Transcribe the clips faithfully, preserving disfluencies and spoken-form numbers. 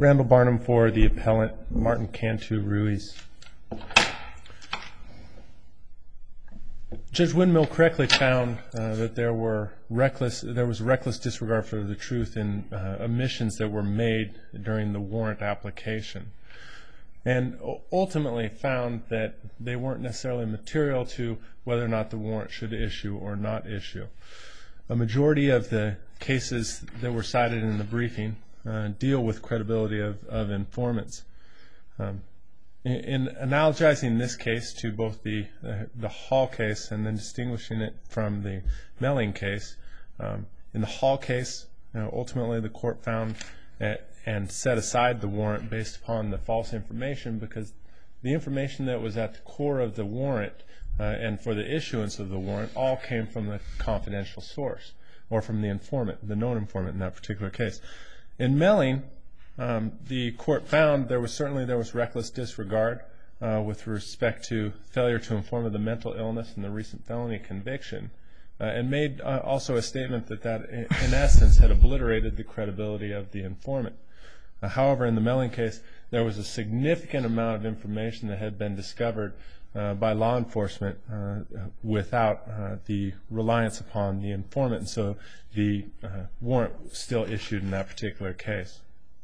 Randall Barnum for the appellant, Martin Cantu-Ruiz. Judge Windmill correctly found uh, that there were reckless, there was reckless disregard for the truth in uh, omissions that were made during the warrant application, and ultimately found that they weren't necessarily material to whether or not the warrant should issue or not issue. A majority of the cases that were cited in the briefing uh, deal with credibility of, of informants. Um, in, in analogizing this case to both the, uh, the Hall case and then distinguishing it from the Melling case, um, in the Hall case, you know, ultimately the court found uh, and set aside the warrant based upon the false information because the information that was at the core of the warrant uh, and for the issuance of the warrant all came from the confidential source or from the informant, the known informant in that particular case. In Melling, um, the court found there was certainly there was reckless disregard uh, with respect to failure to inform of the mental illness and the recent felony conviction, uh, and made uh, also a statement that that in, in essence had obliterated the credibility of the informant. Uh, however, in the Melling case, there was a significant amount of information that had been discovered uh, by law enforcement uh, without uh, the reliance upon the informant, and so the uh, warrant was still issued in that particular case.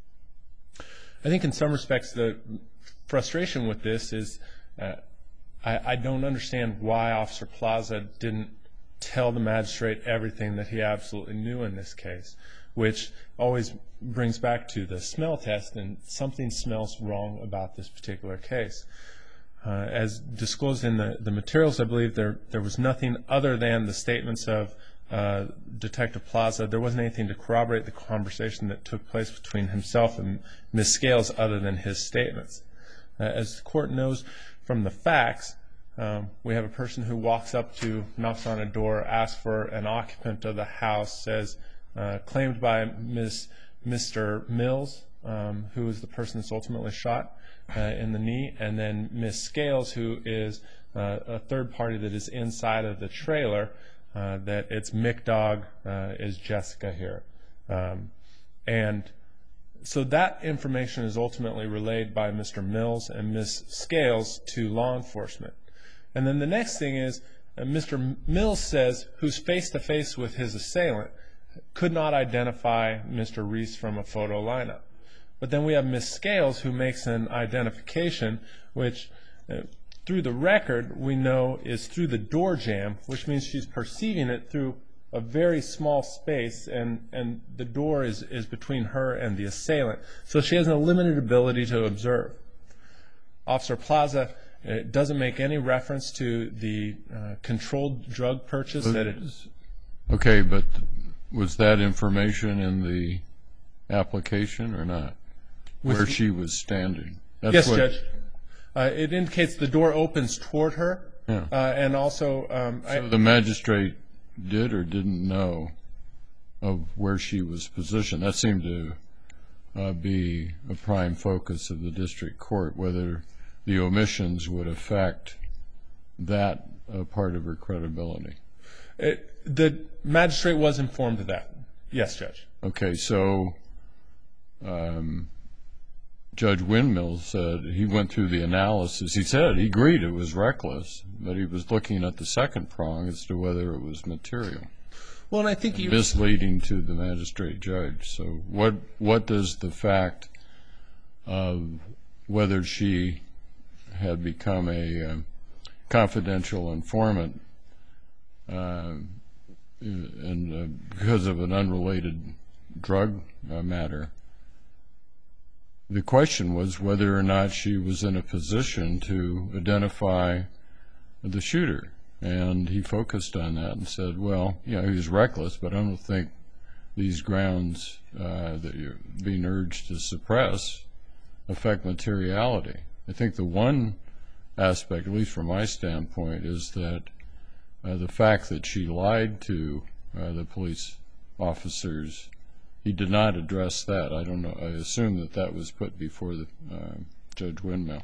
I think in some respects the frustration with this is uh, I, I don't understand why Officer Plaza didn't tell the magistrate everything that he absolutely knew in this case, which always brings back to the smell test, and something smells wrong about this particular case. Uh, as disclosed in the, the materials, I believe there, there was nothing other than the statements of uh, Detective Plaza. There wasn't anything to corroborate the conversation that took place between himself and Miz Scales other than his statements. Uh, as the court knows from the facts, um, we have a person who walks up to, knocks on a door, asks for an occupant of the house, says, uh, claimed by Miz Mister Mills, um, who is the person that's ultimately shot uh, in the knee, and then Miz Scales, who is uh, a third party that is inside of the trailer, uh, that it's Mick Dog, uh, is Jessica here. Um, and so that information is ultimately relayed by Mister Mills and Miz Scales to law enforcement. And then the next thing is uh, Mister Mills says, who's face-to-face with his assailant, could not identify Mister Reese from a photo lineup. But then we have Miz Scales, who makes an identification, which uh, through the record we know is through the door jamb, which means she's perceiving it through a very small space, and, and the door is, is between her and the assailant. So she has a limited ability to observe. Officer Plaza uh, doesn't make any reference to the uh, controlled drug purchase but, that it is. Okay, but was that information in the application or not? With where she was standing? That's yes, what, Judge. Uh, it indicates the door opens toward her, yeah. uh, and also... Um, so I, the magistrate did or didn't know of where she was positioned. That seemed to uh, be a prime focus of the district court, whether the omissions would affect that uh, part of her credibility. It, the magistrate was informed of that. Yes, Judge. Okay, so um, Judge Windmill said he went through the analysis. He said he agreed it was reckless, but he was looking at the second prong as to whether it was material. Well, and I think you misleading to the magistrate judge. So what what does the fact of whether she had become a uh, confidential informant uh, and uh, because of an unrelated drug uh, matter, the question was whether or not she was in a position to identify the shooter. And he focused on that and said, well, you know, he was reckless, but I don't think these grounds uh, that you're being urged to suppress affect materiality. I think the one aspect, at least from my standpoint, is that uh, the fact that she lied to uh, the police officers, he did not address that. I don't know. I assume that that was put before the uh, Judge Windmill.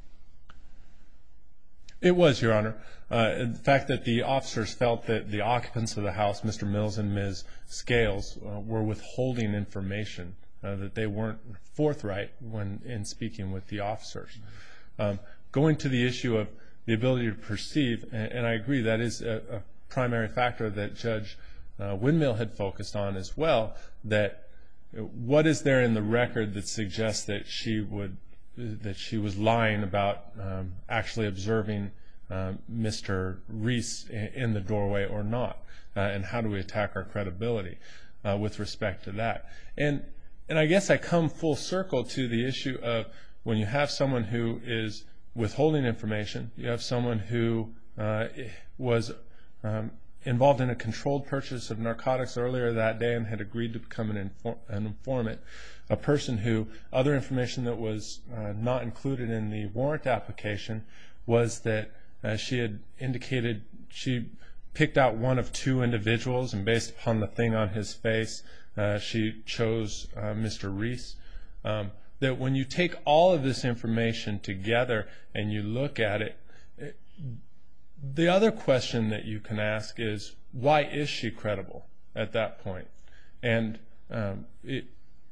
It was, Your Honor. Uh, the fact that the officers felt that the occupants of the house, Mister Mills and Miz Scales, uh, were withholding information uh, that they weren't forthright when in speaking with the officers. Um, going to the issue of the ability to perceive, and, and I agree that is a, a primary factor that Judge uh, Windmill had focused on as well, that what is there in the record that suggests that she would that she was lying about um, actually observing um, Mister Reese in, in the doorway or not, uh, and how do we attack our credibility uh, with respect to that? And and I guess I come full circle to the issue of when you have someone who is withholding information, you have someone who uh, was um, involved in a controlled purchase of narcotics earlier that day and had agreed to become an, inform an informant, a person who other information that was uh, not included in the warrant application was that uh, she had indicated she picked out one of two individuals, and based upon the thing on his face, uh, she chose uh, Mister Reese. Um, that when you take all of this information together and you look at it, it the other question that you can ask is, why is she credible at that point? And um, it,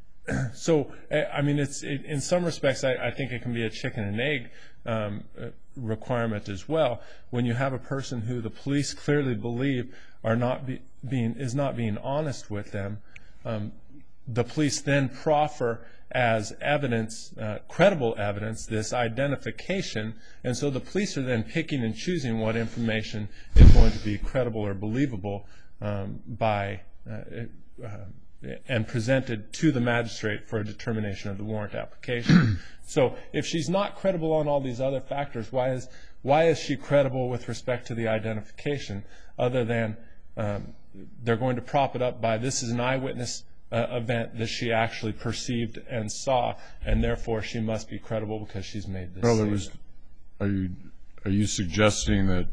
so, I mean, it's it, in some respects, I, I think it can be a chicken and egg um, requirement as well. When you have a person who the police clearly believe are not be, being is not being honest with them, um, the police then proffer as evidence, uh, credible evidence, this identification, and so the police are then picking and choosing what information is going to be credible or believable um, by uh, uh, and presented to the magistrate for a determination of the warrant application. So if she's not credible on all these other factors, why is why is she credible with respect to the identification, other than um, they're going to prop it up by this is an eyewitness Uh, event that she actually perceived and saw, and therefore she must be credible because she's made this well, statement. Was, are you are you suggesting that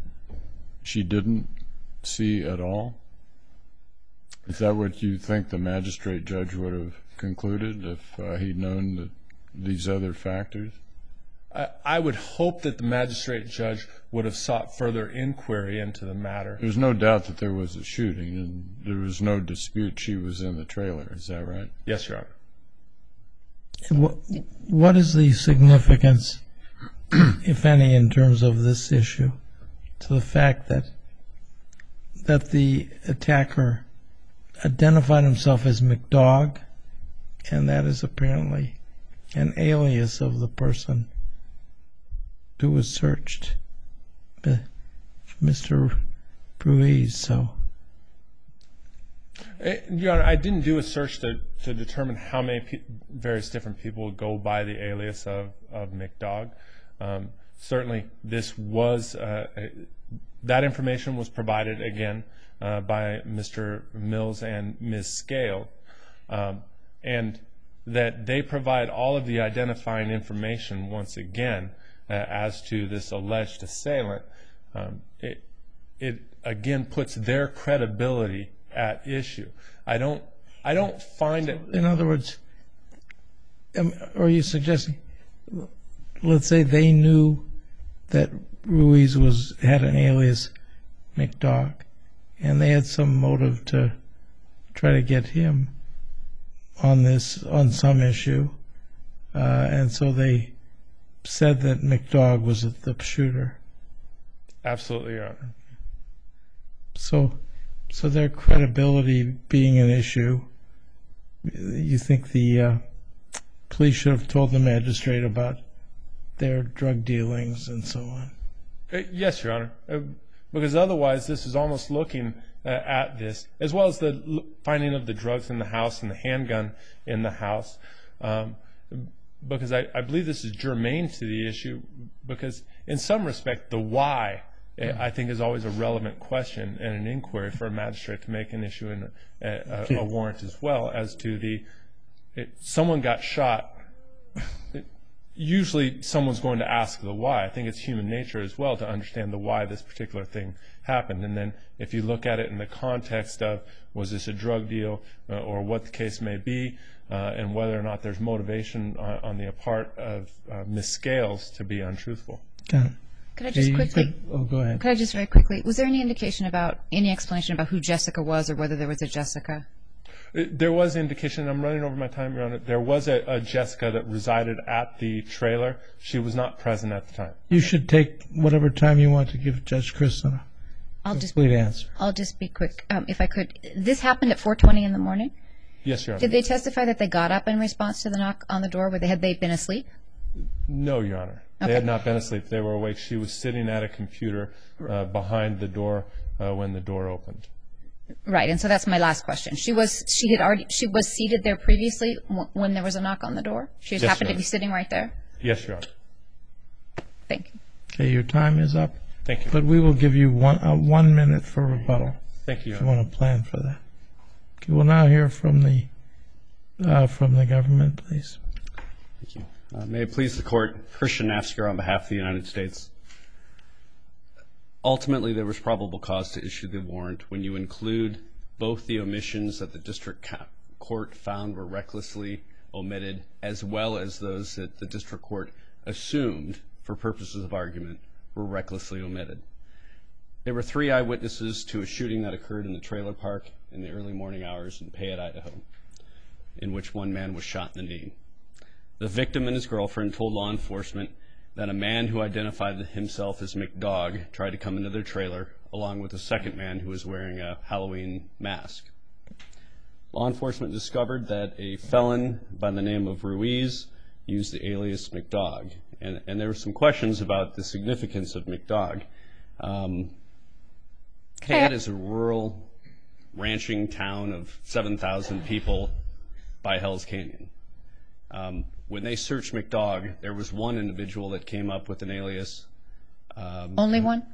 she didn't see at all? Is that what you think the magistrate judge would have concluded if uh, he'd known that these other factors? I, I would hope that the magistrate judge would have sought further inquiry into the matter. There's no doubt that there was a shooting, and there was no dispute she was in the trailer. Is that right? Yes, Your Honor. What, what is the significance, if any, in terms of this issue, to the fact that that the attacker identified himself as McDog, and that is apparently an alias of the person who was searched, Mister Ruiz? So, Your Honor, I didn't do a search to, to determine how many pe various different people would go by the alias of, of McDog. Um, certainly, this was uh, that information was provided again uh, by Mister Mills and Miz Scale, um, and that they provide all of the identifying information once again uh, as to this alleged assailant. Um, it, it again puts their credibility at issue. I don't, I don't find it. in other words, um, are you suggesting, let's say they knew that Ruiz was had an alias McDog, and they had some motive to try to get him on this, on some issue, uh, and so they said that McDog was the shooter. Absolutely, Your Honor. So, so their credibility being an issue, you think the uh, police should have told the magistrate about their drug dealings and so on? Uh, yes, Your Honor, uh, because otherwise this is almost looking uh, at this, as well as the l finding of the drugs in the house and the handgun in the house, um, because I, I believe this is germane to the issue, because in some respect the why uh, I think is always a relevant question and an inquiry for a magistrate to make an issue in a, a, a warrant, as well as to the it, someone got shot. It, usually someone's going to ask the why. I think it's human nature as well to understand the why this particular thing happened. And then if you look at it in the context of, was this a drug deal uh, or what the case may be, uh, and whether or not there's motivation on, on the part of uh, Miz Scales to be untruthful. Got it. Could I just Yeah, quickly, could, oh, go ahead. could I just very quickly, was there any indication about, any explanation about who Jessica was or whether there was a Jessica? There was indication, and I'm running over my time, Your Honor, there was a, a Jessica that resided at the trailer. She was not present at the time. You should take whatever time you want to give Judge Kristen a I'll just complete answer. I'll just be quick, um, if I could. This happened at four twenty in the morning. Yes, Your Honor. Did they testify that they got up in response to the knock on the door? Where they had they been asleep? No, Your Honor. They Okay. had not been asleep. They were awake. She was sitting at a computer uh, behind the door uh, when the door opened. Right, and so that's my last question. She was she had already she was seated there previously w- when there was a knock on the door. She just Yes, happened Your to be Honor. sitting right there. Yes, Your Honor. Thank you. Okay, your time is up, Thank you. but we will give you one uh, one minute for rebuttal Thank you, if Your you Honor. want to plan for that. Okay, we'll now hear from the uh, from the government, please. Thank you. Uh, may it please the Court, Christian Nafsker on behalf of the United States. Ultimately, there was probable cause to issue the warrant when you include both the omissions that the district court found were recklessly omitted, as well as those that the district court assumed, for purposes of argument, were recklessly omitted. There were three eyewitnesses to a shooting that occurred in the trailer park in the early morning hours in Payette, Idaho, in which one man was shot in the knee. The victim and his girlfriend told law enforcement that a man who identified himself as McDog tried to come into their trailer, along with a second man who was wearing a Halloween mask. Law enforcement discovered that a felon by the name of Ruiz used the alias McDog, and, and there were some questions about the significance of McDog. Um, Payette is a rural ranching town of seven thousand people by Hell's Canyon. Um, when they searched McDog, there was one individual that came up with an alias. Um, Only one?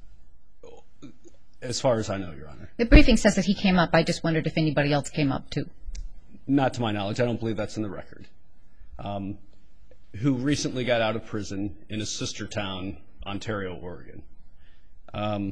As far as I know, Your Honor. The briefing says that he came up. I just wondered if anybody else came up too. Not to my knowledge. I don't believe that's in the record. Um, who recently got out of prison in a sister town, Ontario, Oregon. Um,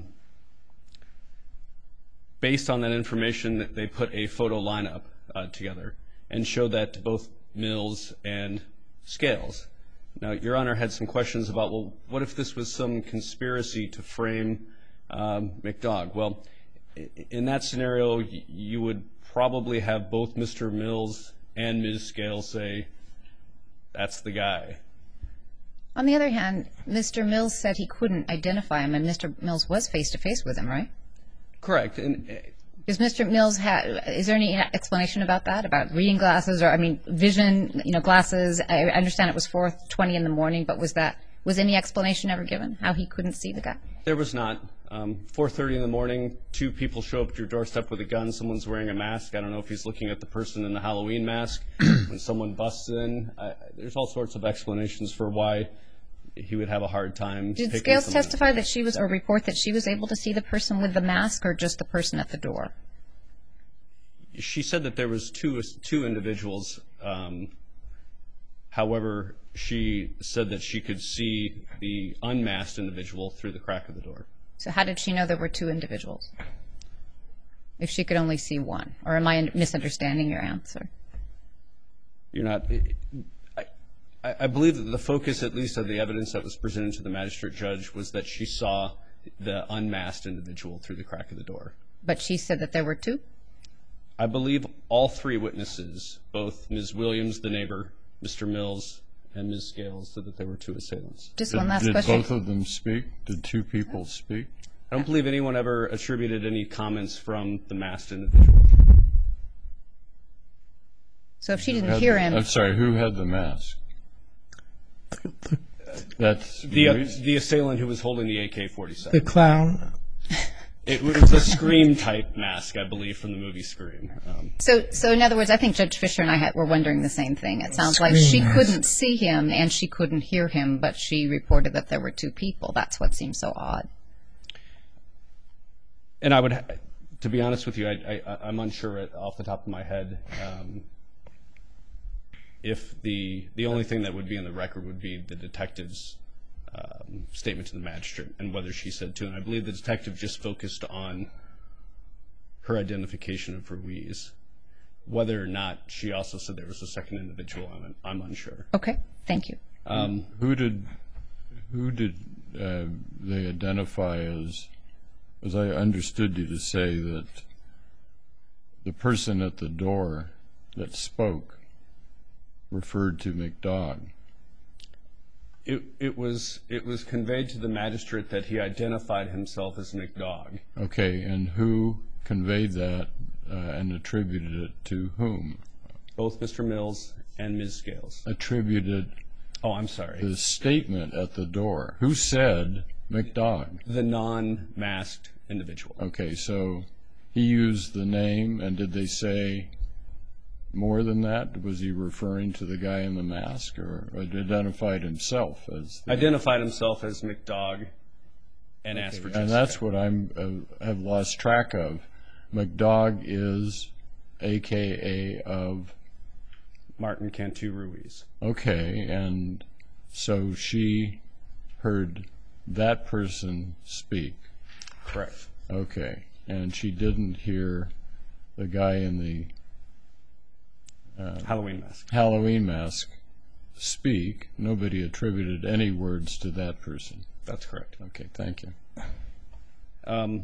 based on that information, they put a photo lineup uh, together and showed that to both Mills and Scales. Now, Your Honor had some questions about, well, what if this was some conspiracy to frame um, McDog? Well, in that scenario, you would probably have both Mister Mills and Miz Scales say, that's the guy. On the other hand, Mister Mills said he couldn't identify him, and Mister Mills was face-to-face with him, right? Correct. And Does Mister Mills have, is there any explanation about that, about reading glasses, or, I mean, vision, you know, glasses? I understand it was four twenty in the morning, but was that, was any explanation ever given, how he couldn't see the guy? there was not. Um, four thirty in the morning, two people show up at your doorstep with a gun. Someone's wearing a mask. I don't know if he's looking at the person in the Halloween mask. When someone busts in, I, there's all sorts of explanations for why he would have a hard time. Did picking Scales someone. testify that she was, or report that she was able to see the person with the mask, or just the person at the door? She said that there was two two individuals. Um, however, she said that she could see the unmasked individual through the crack of the door. So how did she know there were two individuals, if she could only see one? Or am I misunderstanding your answer? You're not. I, I believe that the focus, at least of the evidence that was presented to the magistrate judge, was that she saw the unmasked individual through the crack of the door. But she said that there were two? I believe all three witnesses, both Miz Williams, the neighbor, Mister Mills, and Miz Scales, said that there were two assailants. Just Did, one last did question. both of them speak? Did two people speak? I don't believe anyone ever attributed any comments from the masked individual. So if she didn't Had hear the- him, I'm sorry, who had the mask? That's The, uh, Ruiz? the assailant who was holding the A K The forty-seven. clown. It was a Scream-type mask, I believe, from the movie Scream. Um, so so in other words, I think Judge Fisher and I had, were wondering the same thing. It sounds like she Scream couldn't see him and she couldn't hear him, but she reported that there were two people. That's what seems so odd. and I would, ha- to be honest with you, I, I, I'm unsure at, off the top of my head um, if the the only thing that would be in the record would be the detective's um, statement to the magistrate and whether she said two. And I believe the detective just focused on her identification of Ruiz. Whether or not she also said there was a second individual, I'm, I'm unsure. Okay, thank you. Um, Who did who did uh, they identify as? As I understood you to say that the person at the door that spoke referred to McDoug? It, it was it was conveyed to the magistrate that he identified himself as McDoug. Okay, and who conveyed that uh, and attributed it to whom? Both Mister Mills and Miz Scales. Attributed Oh, I'm sorry. the statement at the door. Who said McDoug? The non-masked individual. Okay, so he used the name, and did they say more than that? Was he referring to the guy in the mask, or identified himself as the... Identified himself as McDoug and asked for And Jessica. that's what I'm uh, have lost track of. McDoug is A K A of... Martin Cantu Ruiz. Okay, and so she heard that person speak. Correct. Okay, and she didn't hear the guy in the uh, Halloween mask. Halloween mask speak. Nobody attributed any words to that person. That's correct. Okay, thank you. Um,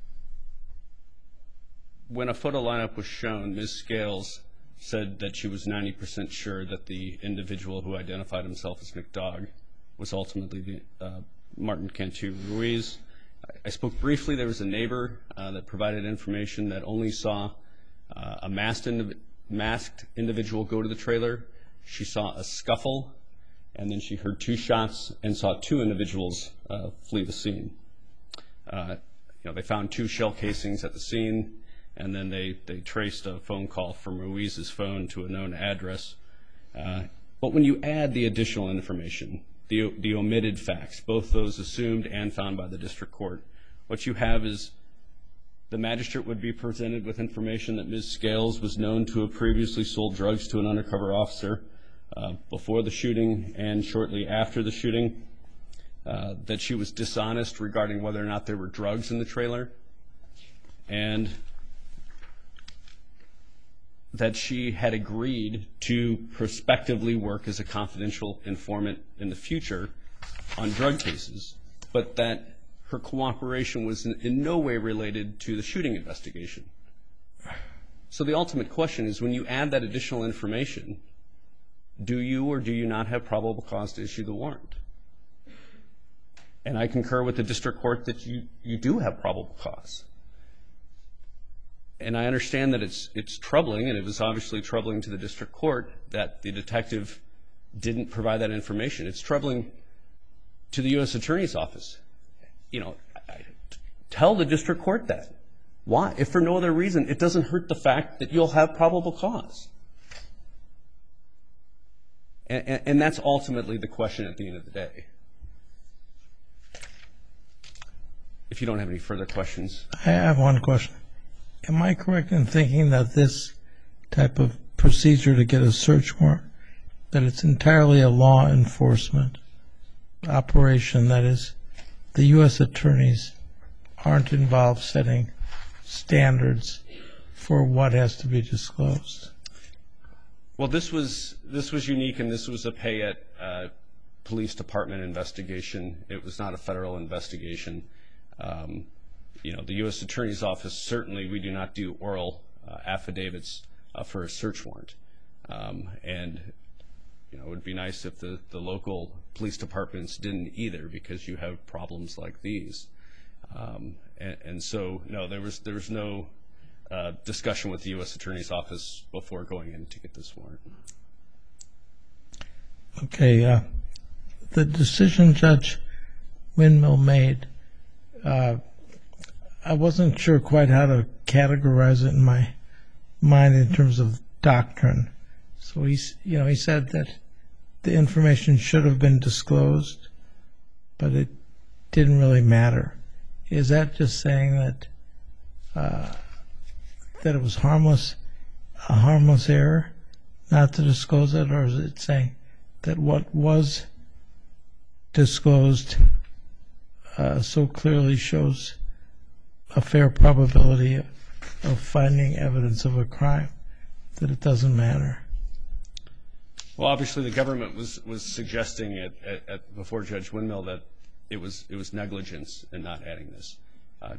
when a photo lineup was shown, Miz Scales said that she was ninety percent sure that the individual who identified himself as McDoug was ultimately the, uh, Martin Cantu Ruiz. I, I spoke briefly. There was a neighbor uh, that provided information that only saw uh, a masked, indiv- masked individual go to the trailer. She saw a scuffle, and then she heard two shots and saw two individuals uh, flee the scene. Uh, you know, they found two shell casings at the scene, and then they, they traced a phone call from Ruiz's phone to a known address. Uh, but when you add the additional information, the, the omitted facts, both those assumed and found by the district court, what you have is the magistrate would be presented with information that Miz Scales was known to have previously sold drugs to an undercover officer uh, before the shooting and shortly after the shooting, uh, that she was dishonest regarding whether or not there were drugs in the trailer, and that she had agreed to prospectively work as a confidential informant in the future on drug cases, but that her cooperation was in, in no way related to the shooting investigation. So the ultimate question is, when you add that additional information, do you or do you not have probable cause to issue the warrant? And I concur with the district court that you, you do have probable cause. And I understand that it's it's troubling, and it was obviously troubling to the district court that the detective didn't provide that information. It's troubling to the U S Attorney's Office. You know, I, tell the district court that. Why? If for no other reason, it doesn't hurt the fact that you'll have probable cause. And, and, and that's ultimately the question at the end of the day. If you don't have any further questions. I have one question. Am I correct in thinking that this type of procedure to get a search warrant, that it's entirely a law enforcement operation? That is, the U S attorneys aren't involved setting standards for what has to be disclosed? Well, this was this was unique, and this was a Payette uh, Police Department investigation. It was not a federal investigation. Um, you know, the U S Attorney's Office, certainly we do not do oral uh, affidavits uh, for a search warrant. Um, and, you know, it would be nice if the, the local police departments didn't either, because you have problems like these. Um, and, and so, no, there was, there was no uh, discussion with the U S Attorney's Office before going in to get this warrant. Okay. Uh, the decision Judge Windmill made, uh, I wasn't sure quite how to categorize it in my mind in terms of doctrine. So he's, you know, he said that the information should have been disclosed, but it didn't really matter. Is that just saying that uh, that it was harmless, a harmless error not to disclose it, or is it saying that what was disclosed uh, so clearly shows a fair probability of, of finding evidence of a crime that it doesn't matter? Well, obviously the government was, was suggesting at, at, at before Judge Windmill that it was it was negligence in not adding this. Uh,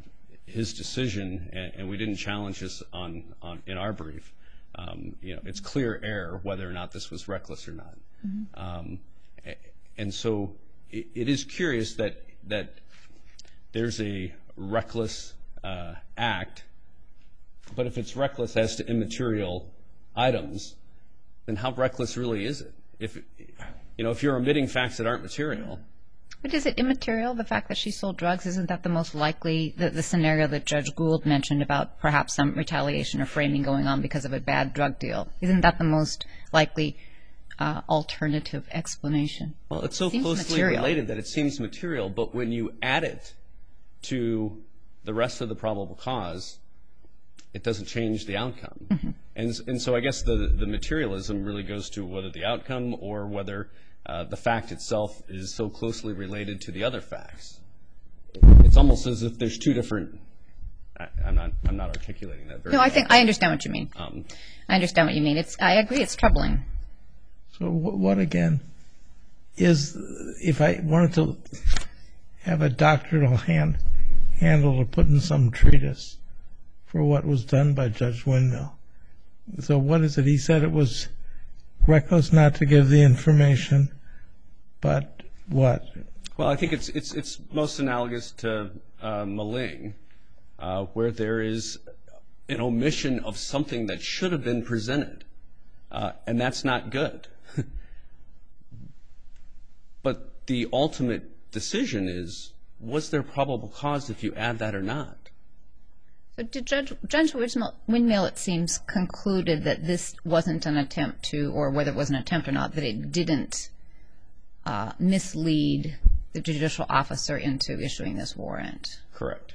his decision, and, and we didn't challenge this on, on in our brief. Um, you know, it's clear error whether or not this was reckless or not. Mm-hmm. um, and so it, it is curious that that there's a reckless uh, act, but if it's reckless as to immaterial items, then how reckless really is it? If you know, if you're omitting facts that aren't material. But is it immaterial, the fact that she sold drugs? Isn't that the most likely, the, the scenario that Judge Gould mentioned about perhaps some retaliation or framing going on because of a bad drug deal? Isn't that the most likely uh, alternative explanation? Well, it's so Seems closely material. related that it seems material, but when you add it to the rest of the probable cause, it doesn't change the outcome. Mm-hmm. And, and so I guess the, the materialism really goes to whether the outcome or whether uh, the fact itself is so closely related to the other facts. It's almost as if there's two different, I, I'm not I'm not articulating that very No, well. I think I understand what you mean. Um, I understand what you mean. It's I agree it's troubling. So what, what again is, if I wanted to have a doctoral hand handle to put in some treatise for what was done by Judge Windmill. So what is it? He said it was reckless not to give the information, but what? Well, I think it's it's it's most analogous to uh, Maling, uh, where there is an omission of something that should have been presented, uh, and that's not good. But the ultimate decision is, was there probable cause if you add that or not? So did Judge, Judge Windmill, it seems, concluded that this wasn't an attempt to, or whether it was an attempt or not, that it didn't uh, mislead the judicial officer into issuing this warrant? Correct.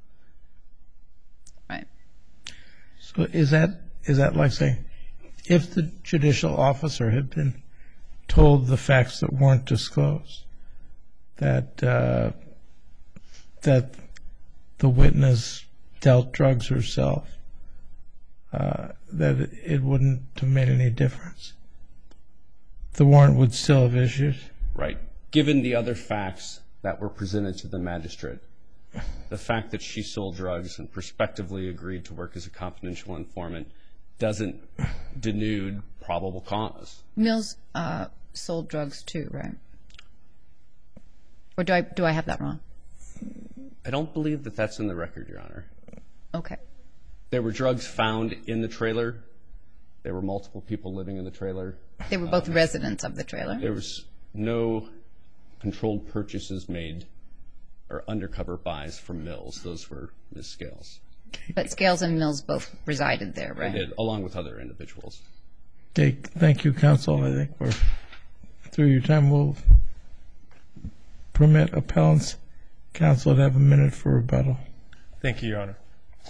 Right. So is that is that like saying, if the judicial officer had been told the facts that weren't disclosed, that uh, that the witness dealt drugs herself, uh, that it, it wouldn't have made any difference? The warrant would still have issued? Right. Given the other facts that were presented to the magistrate, the fact that she sold drugs and prospectively agreed to work as a confidential informant doesn't denude probable cause. Mills uh, sold drugs too, right? Or do I do I have that wrong? I don't believe that that's in the record, Your Honor. Okay. There were drugs found in the trailer. There were multiple people living in the trailer. They were both um, residents of the trailer? There was no controlled purchases made or undercover buys from Mills. Those were Miz Scales. But Scales and Mills both resided there, right? They did, along with other individuals. Okay, thank you, counsel. I think we're through your time. We'll permit appellants counsel to have a minute for rebuttal. Thank you, Your Honor.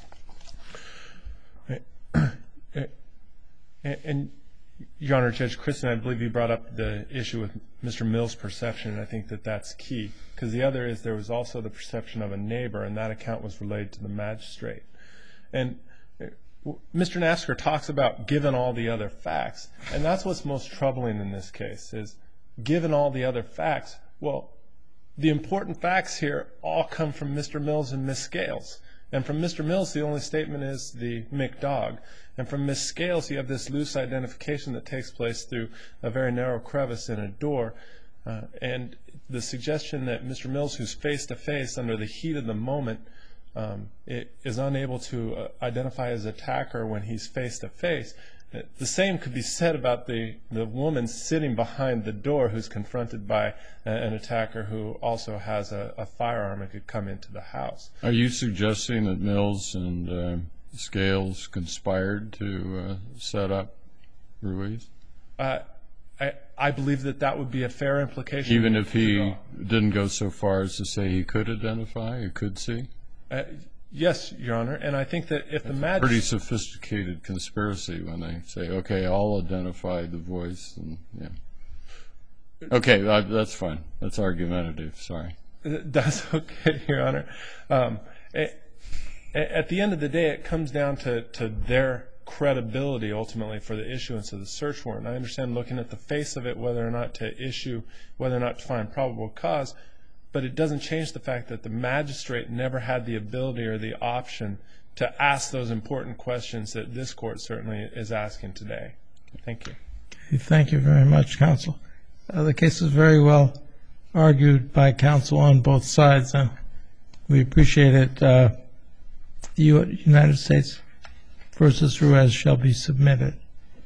And, Your Honor, Judge Kristen, I believe you brought up the issue with Mister Mills' perception, and I think that that's key, because the other is there was also the perception of a neighbor, and that account was relayed to the magistrate. And Mister Nasker talks about given all the other facts, and that's what's most troubling in this case, is given all the other facts, well, the important facts here all come from Mister Mills and Miz Scales. And from Mister Mills, the only statement is the McDog. And from Miz Scales, you have this loose identification that takes place through a very narrow crevice in a door. Uh, and the suggestion that Mister Mills, who's face-to-face under the heat of the moment, um, it is unable to uh, identify his attacker when he's face-to-face. The same could be said about the, the woman sitting behind the door who's confronted by uh, an attacker who also has a, a firearm and could come into the house. Are you suggesting that Mills and uh, Scales conspired to uh, set up Ruiz? Uh, I, I believe that that would be a fair implication. Even if he didn't go so far as to say he could identify or could see? Uh, Yes, Your Honor, and I think that if the magistrate... Pretty sophisticated conspiracy when they say, okay, I'll identify the voice. And yeah. Okay, uh, that's fine. That's argumentative, sorry. That's okay, Your Honor. Um, it, at the end of the day, it comes down to, to their credibility, ultimately, for the issuance of the search warrant. I understand looking at the face of it, whether or not to issue, whether or not to find probable cause, but it doesn't change the fact that the magistrate never had the ability or the option to ask those important questions that this court certainly is asking today. Thank you. Thank you very much, counsel. Uh, the case is very well argued by counsel on both sides, and we appreciate it. Uh, the United States versus Ruiz shall be submitted.